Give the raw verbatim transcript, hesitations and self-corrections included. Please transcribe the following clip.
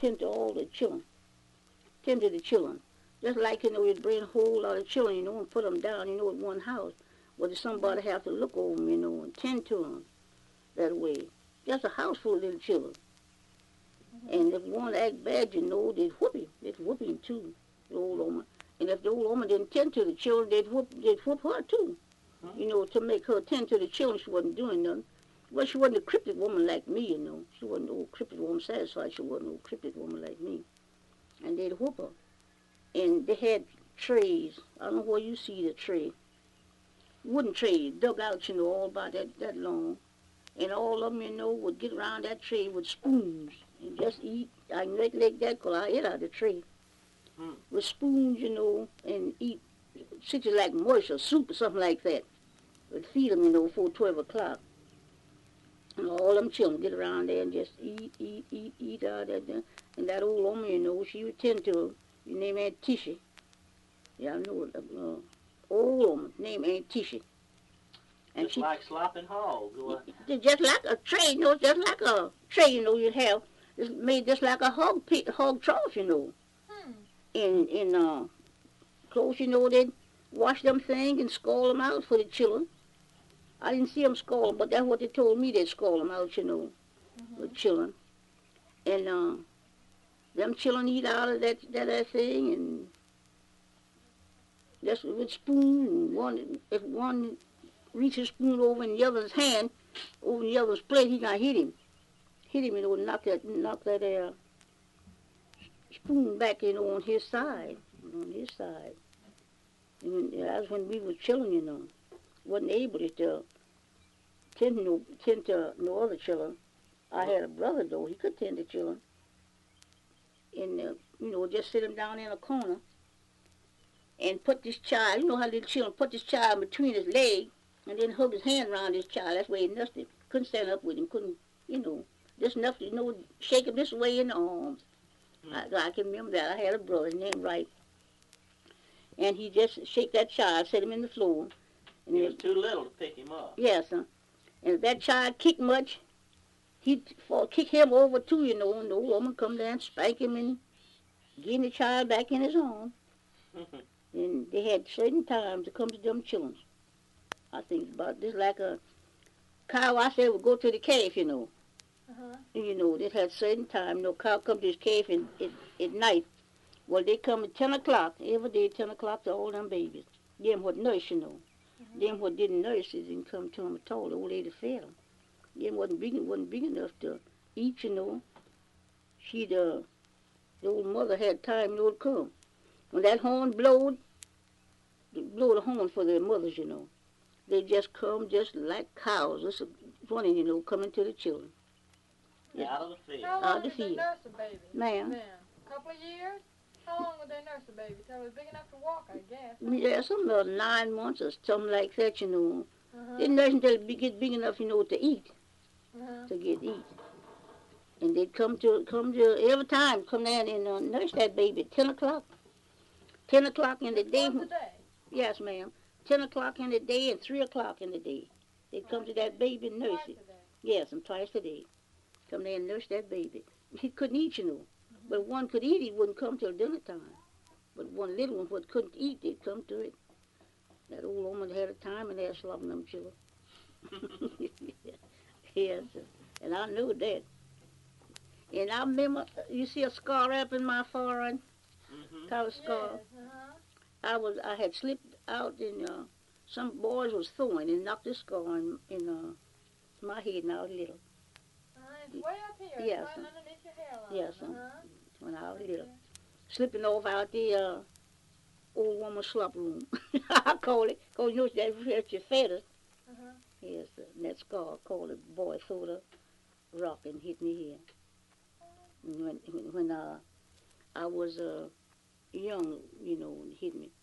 tend to all the children, tend to the children. Just like, you know, you bring a whole lot of children, you know, and put them down, you know, in one house. Well, somebody have to look over them, you know, and tend to them that way. Just a house full of little children. Mm-hmm. And if one act bad, you know, they'd whoop him. They'd whoop him too, the old woman. And if the old woman didn't tend to the children, they'd whoop, they'd whoop her too. Mm-hmm. You know, to make her tend to the children, she wasn't doing nothing. Well, she wasn't a cryptic woman like me, you know. She wasn't no cryptic woman satisfied. She wasn't no cryptic woman like me. And they'd whoop her. And they had trays. I don't know where you see the tray. Wooden tray, dug out, you know, all about that, that long. And all of them, you know, would get around that tray with spoons and just eat. I can recollect that because I ate out of the tray. Hmm. With spoons, you know, and eat, such as like mush or soup or something like that. Would feed them, you know, before twelve o'clock. And all them children get around there and just eat, eat, eat, eat out of that. And that old woman, you know, she would tend to her. Her name Aunt Tishy. Yeah, I know it. Uh, old woman, name Aunt Tishy. And just she, like slopping hogs. Just like a tray, you know, just like a tray, you know, you have. It's made just like a hog pit, hog trough, you know. Hmm. In, in, uh, close, you know, they'd wash them things and scald them out for the children. I didn't see them scald them, but that's what they told me, they'd scald them out, you know, mm-hmm. with children. And, uh, them children eat out of that, that, that thing, and just with spoon, and one, if one reach his spoon over in the other's hand, over in the other's plate, he gonna hit him. Hit him, you know, knock that, knock that uh, spoon back, you know, on his side, on his side. And that's when we were children, you know. Wasn't able to tend to no, tend to no other children. I had a brother, though. He could tend to children. And, uh, you know, just sit him down in a corner and put this child, you know how little children put this child between his legs and then hug his hand around this child. That's where he nursed him. Couldn't stand up with him. Couldn't, you know, just enough to, you know, shake him this way in the arms. Mm. I, I can remember that. I had a brother named Wright. And he just shake that child, set him in the floor. And he was too little to pick him up. Yes, sir. And if that child kicked much, he'd fall, kick him over too, you know, and the old woman come down and spank him and get the child back in his arms. And they had certain times to come to them children. I think about this like a cow, I said, would go to the cave, you know. Uh-huh. You know, they had certain time, you know, cow come to his cave in, in, at night. Well, they come at ten o'clock, every day ten o'clock to all them babies. Them what nurse, you know. Mm-hmm. Them what didn't nurse, they didn't come to them at all. The old lady fed them. Them wasn't big, wasn't big enough to eat, you know. She'd, uh, the old mother had time, you know, to come. When that horn blowed, they blow the horn for their mothers, you know. They just come just like cows, just running, you know, coming to the children. Yeah. Out of the field. How long did they nurse a baby? Ma'am. A couple of years? How long would they nurse a baby? Till it was big enough to walk, I guess. Yeah, something about nine months or something like that, you know. Uh-huh. They nurse until it get big enough, you know, to eat, uh-huh. to get eat. And they'd come to, come to, every time, come down and uh, nurse that baby at ten o'clock. ten o'clock in the day. Once a day? Yes, ma'am. ten o'clock in the day and three o'clock in the day. They'd come to that baby and nurse it. Yes, and twice a day. Come there and nurse that baby. He couldn't eat, you know. Mm-hmm. But if one could eat, he wouldn't come till dinner time. But one little one what couldn't eat, they'd come to it. That old woman had a time and they're slobbing them children. Yes, and I knew that. And I remember, you see a scar up in my forehead? Mm-hmm. Kind of scar. Yes, uh-huh. I was, I had slipped out and uh, some boys was throwing and knocked this scar in, in uh, my head when I was little. Uh, it's way up here. Yes. It's right underneath your hairline. Yes, uh-huh. When I was little. Slipping off out the uh, old woman's slop room. I call it, because you know that hurts your feathers. Uh-huh. Yes, uh, that scar, I call it, boy threw the rock and hit me here. Uh-huh. When, when, when uh, I was uh, young, you know, and hit me.